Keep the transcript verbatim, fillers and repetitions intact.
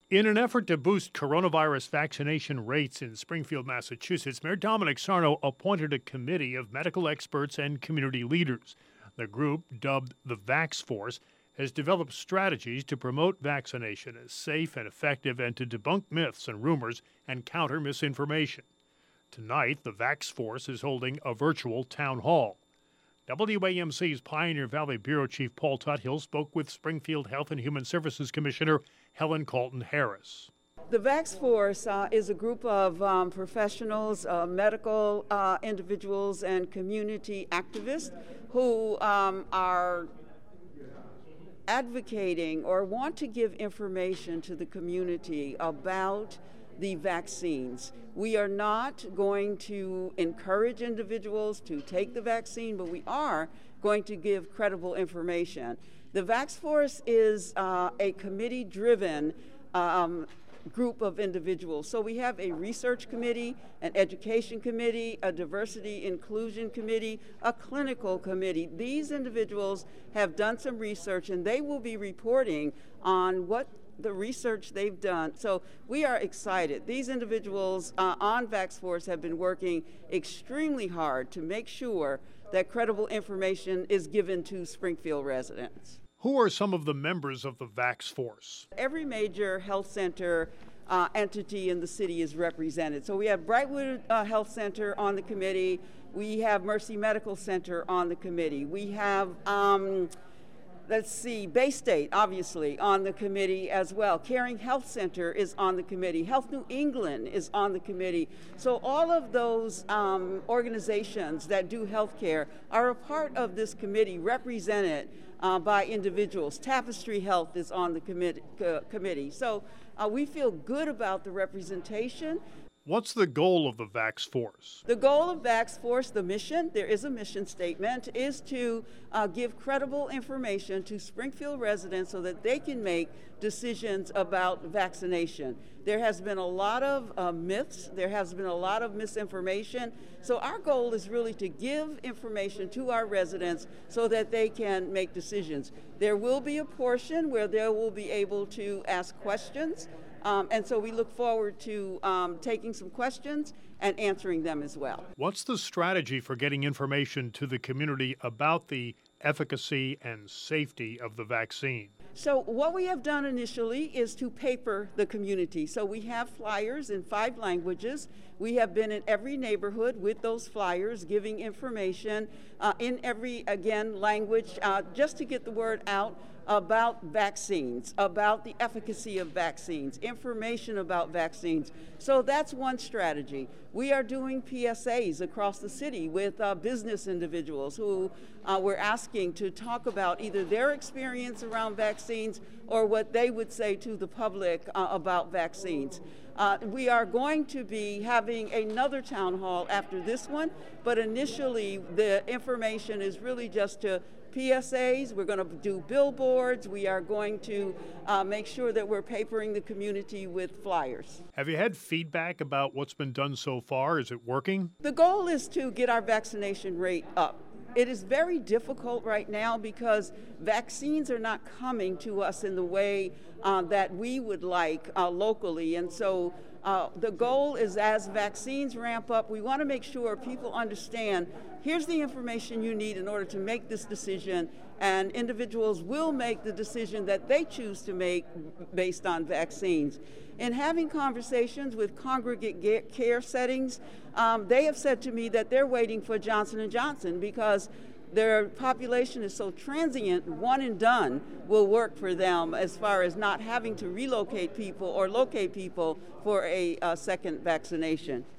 In an effort to boost coronavirus vaccination rates in Springfield, Massachusetts, Mayor Dominic Sarno appointed a committee of medical experts and community leaders. The group, dubbed the Vax Force, has developed strategies to promote vaccination as safe and effective and to debunk myths and rumors and counter misinformation. Tonight, the Vax Force is holding a virtual town hall. W A M C's Pioneer Valley Bureau Chief Paul Tuthill spoke with Springfield Health and Human Services Commissioner Helen Colton Harris. The Vax Force uh, is a group of um, professionals, uh, medical uh, individuals, and community activists who um, are advocating or want to give information to the community about the vaccines. We are not going to encourage individuals to take the vaccine, but we are going to give credible information. The Vax Force is uh, a committee-driven um, group of individuals. So we have a research committee, an education committee, a diversity inclusion committee, a clinical committee. These individuals have done some research and they will be reporting on what the research they've done. So we are excited. These individuals uh, on Vax Force have been working extremely hard to make sure that credible information is given to Springfield residents. Who are some of the members of the Vax Force? Every major health center uh, entity in the city is represented. So we have Brightwood uh, Health Center on the committee. We have Mercy Medical Center on the committee. We have um, Let's see, Bay State, obviously, on the committee as well. Caring Health Center is on the committee. Health New England is on the committee. So all of those um, organizations that do healthcare are a part of this committee, represented uh, by individuals. Tapestry Health is on the committee. Uh, committee. So uh, we feel good about the representation. What's the goal of the Vax Force? The goal of Vax Force, the mission, there is a mission statement, is to uh, give credible information to Springfield residents so that they can make decisions about vaccination. There has been a lot of uh, myths, there has been a lot of misinformation, so our goal is really to give information to our residents so that they can make decisions. There will be a portion where they will be able to ask questions. Um, and so we look forward to um, taking some questions and answering them as well. What's the strategy for getting information to the community about the efficacy and safety of the vaccine? So what we have done initially is to paper the community. So we have flyers in five languages. We have been in every neighborhood with those flyers, giving information uh, in every, again, language, uh, just to get the word out about vaccines, about the efficacy of vaccines, information about vaccines. So that's one strategy. We are doing P S As across the city with uh, business individuals who uh, we're asking to talk about either their experience around vaccines or what they would say to the public uh, about vaccines. Uh, we are going to be having another town hall after this one, but initially the information is really just to P S As, we're going to do billboards, we are going to uh, make sure that we're papering the community with flyers. Have you had feedback about what's been done so far? Is it working? The goal is to get our vaccination rate up. It is very difficult right now because vaccines are not coming to us in the way uh, that we would like uh, locally. And so uh, the goal is as vaccines ramp up, we want to make sure people understand here's the information you need in order to make this decision, and individuals will make the decision that they choose to make based on vaccines. In having conversations with congregate care settings, um, they have said to me that they're waiting for Johnson and Johnson because their population is so transient, one and done will work for them as far as not having to relocate people or locate people for a, a second vaccination.